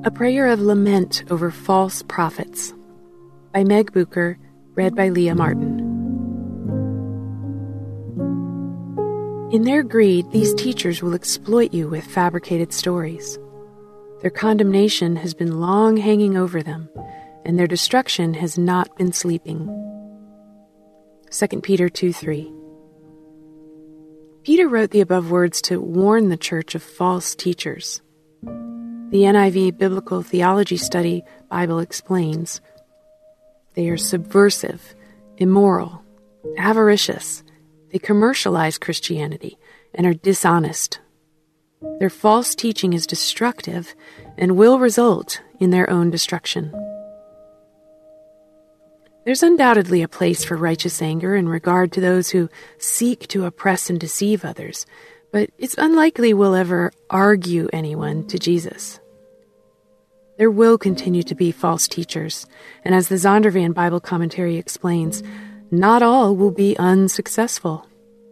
A Prayer of Lament Over False Prophets by Meg Bucher, read by Leah Martin. In their greed, these teachers will exploit you with fabricated stories. Their condemnation has been long hanging over them, and their destruction has not been sleeping. 2 Peter 2:3. Peter wrote the above words to warn the church of false teachers. The NIV Biblical Theology Study Bible explains, they are subversive, immoral, avaricious. They commercialize Christianity and are dishonest. Their false teaching is destructive and will result in their own destruction. There's undoubtedly a place for righteous anger in regard to those who seek to oppress and deceive others, but it's unlikely we'll ever argue anyone to Jesus. There will continue to be false teachers, and as the Zondervan Bible Commentary explains, not all will be unsuccessful.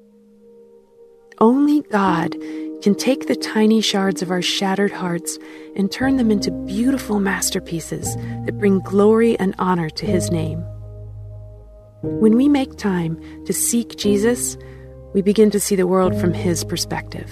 Only God can take the tiny shards of our shattered hearts and turn them into beautiful masterpieces that bring glory and honor to His name. When we make time to seek Jesus, we begin to see the world from His perspective.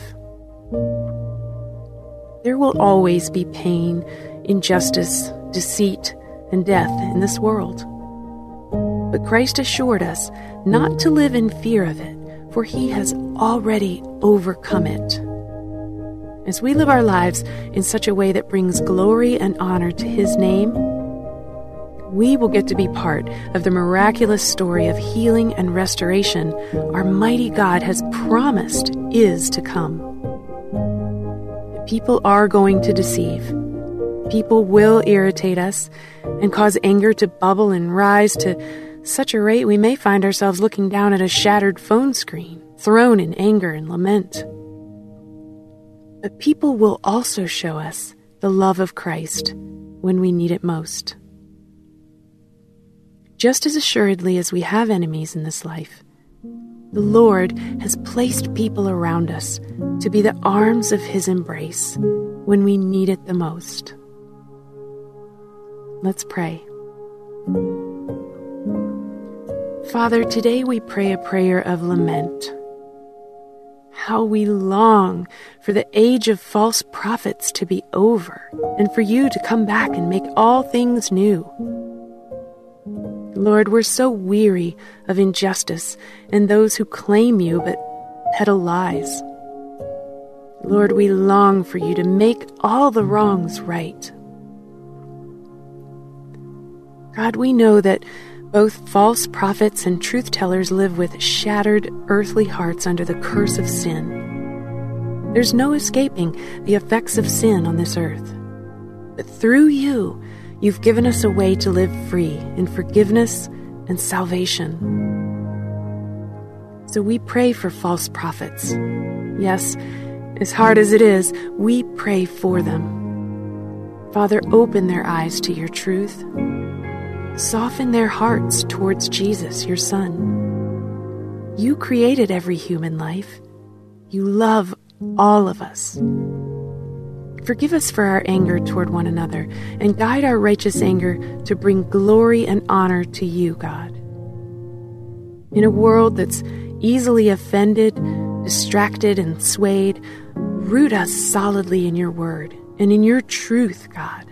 There will always be pain, injustice, deceit, and death in this world. But Christ assured us not to live in fear of it, for He has already overcome it. As we live our lives in such a way that brings glory and honor to His name, we will get to be part of the miraculous story of healing and restoration our mighty God has promised is to come. People are going to deceive. People will irritate us and cause anger to bubble and rise to such a rate we may find ourselves looking down at a shattered phone screen, thrown in anger and lament. But people will also show us the love of Christ when we need it most. Just as assuredly as we have enemies in this life, the Lord has placed people around us to be the arms of His embrace when we need it the most. Let's pray. Father, today we pray a prayer of lament. How we long for the age of false prophets to be over and for You to come back and make all things new. Lord, we're so weary of injustice and those who claim You but peddle lies. Lord, we long for You to make all the wrongs right. God, we know that both false prophets and truth-tellers live with shattered earthly hearts under the curse of sin. There's no escaping the effects of sin on this earth. But through You, You've given us a way to live free in forgiveness and salvation. So we pray for false prophets. Yes, as hard as it is, we pray for them. Father, open their eyes to Your truth. Soften their hearts towards Jesus, Your Son. You created every human life. You love all of us. Forgive us for our anger toward one another, and guide our righteous anger to bring glory and honor to You, God. In a world that's easily offended, distracted, and swayed, root us solidly in Your word and in Your truth, God.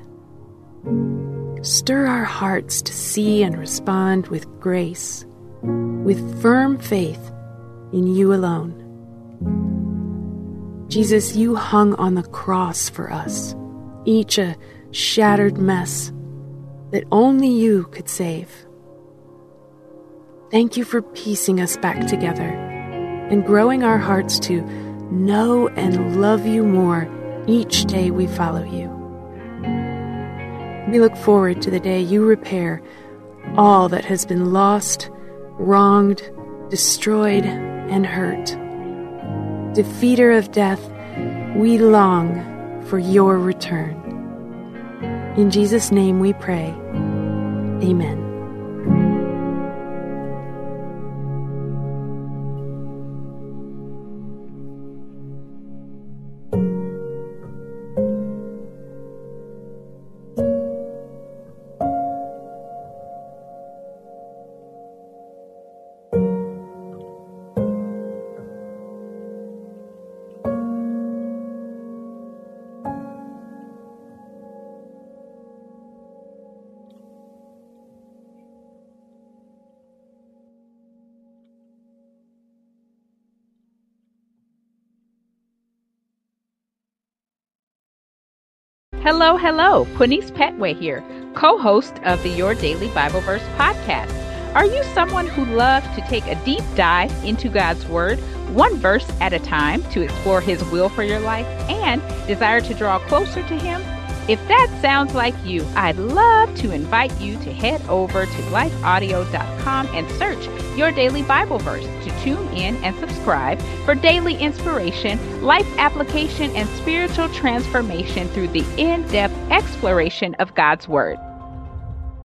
Stir our hearts to see and respond with grace, with firm faith in You alone. Jesus, You hung on the cross for us, each a shattered mess that only You could save. Thank You for piecing us back together and growing our hearts to know and love You more each day we follow You. We look forward to the day You repair all that has been lost, wronged, destroyed, and hurt. Defeater of death, we long for Your return. In Jesus' name we pray. Amen. Hello, hello. Quinice Petway here, co-host of the Your Daily Bible Verse podcast. Are you someone who loves to take a deep dive into God's Word, one verse at a time, to explore His will for your life and desire to draw closer to Him? If that sounds like you, I'd love to invite you to head over to lifeaudio.com and search Your Daily Bible Verse to tune in and subscribe for daily inspiration, life application, and spiritual transformation through the in-depth exploration of God's Word.